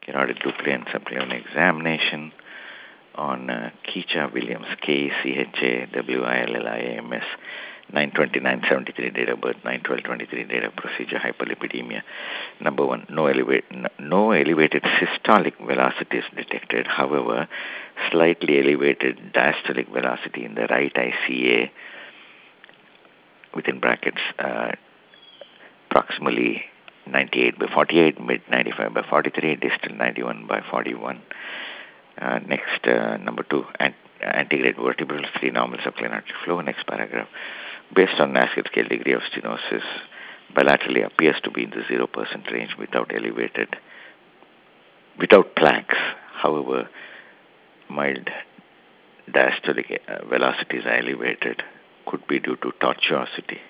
in order to clear and supply an examination on Kecha Williams, KechaWilliams, 9/29/73 date of birth, 9/12/23 date of procedure, hyperlipidemia. Number one, no elevated systolic velocity is detected. However, slightly elevated diastolic velocity in the right ICA, within brackets, approximately 98/48, mid 95/43, distal 91/41. Next, number two, antegrade vertebral, free normal subclinic artery flow. Next paragraph. Based on NASCAR scale, degree of stenosis bilaterally appears to be in the 0% range without plaques. However, mild diastolic velocities are elevated, could be due to tortuosity.